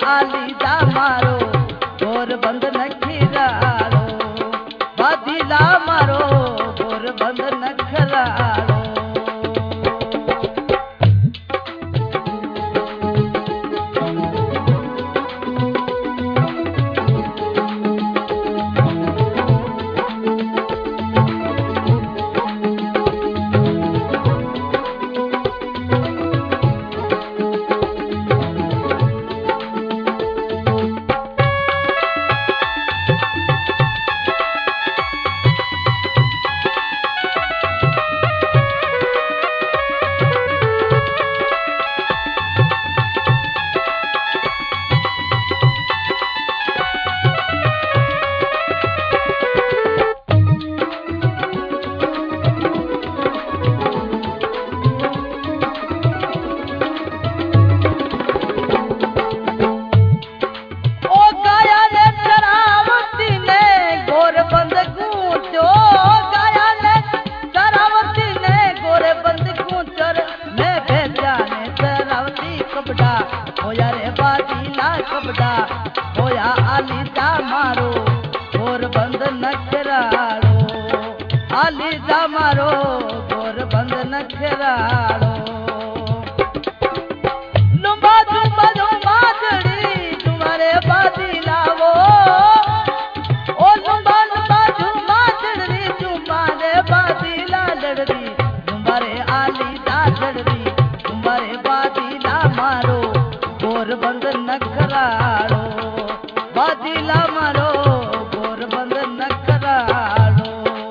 आली जा मारो गोर बंद नखरालो बादीला मारो गोर बंद नखरालो होया रे बादीला कपड़ा होया आली जा मारो गोर बंद नखरालो आली जा मारो गोर बंद नखरालो लुम्बा जुम्बा जुम्बा जड़ी तुम्हारे बादीला वो ओ लुम्बा लुम्बा जुम्बा जड़ी तुम्हारे बादीला लड़ी तुम्हारे आली जा लड़ी तुम्हारे बादीला मारो गोर बंद नखरालो बादीला मारो गोर बंद नखरालो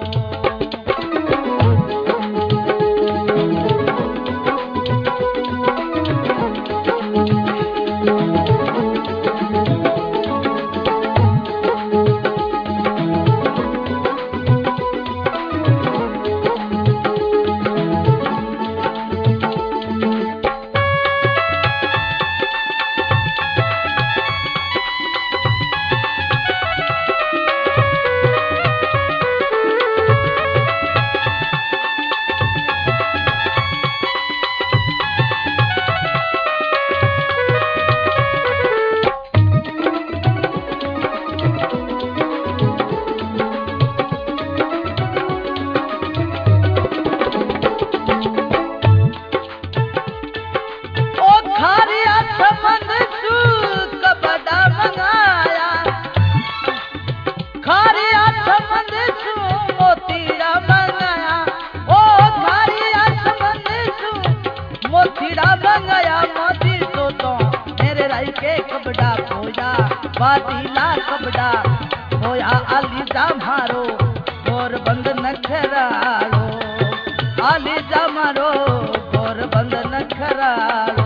बादीला कपड़ा होया आली जा मारो गोर बंद नखरालो आली जा मारो गोर बंद नखरालो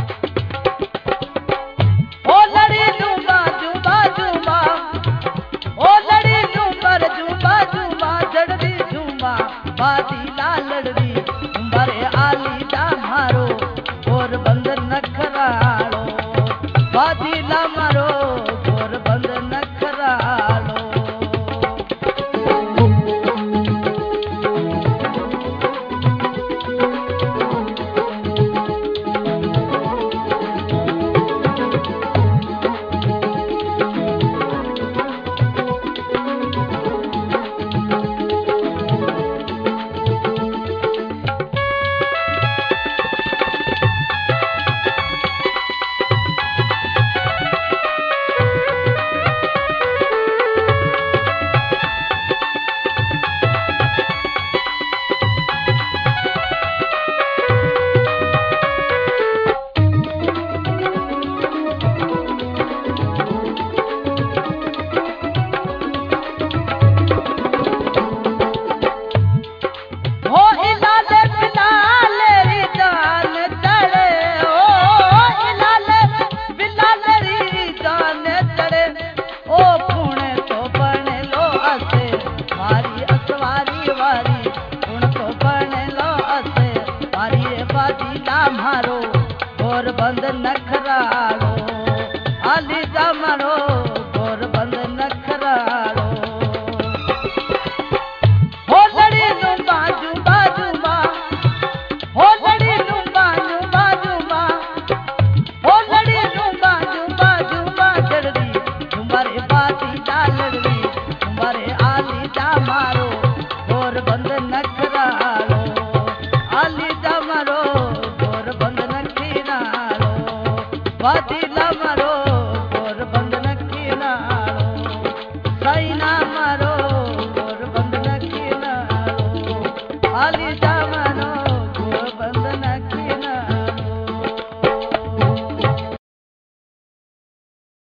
ओ लड़ी जुम्बा जुम्बा जुम्बा ओ लड़ी जुम्बर जुम्बा जुम्बा जड़दी जुम्बा बादीला लड़दी तुम्हारे आली जा मारो गोर बंद नखरालो बादीला मारो गोर बंद नखरालो बंद नखरालो आली जा मारो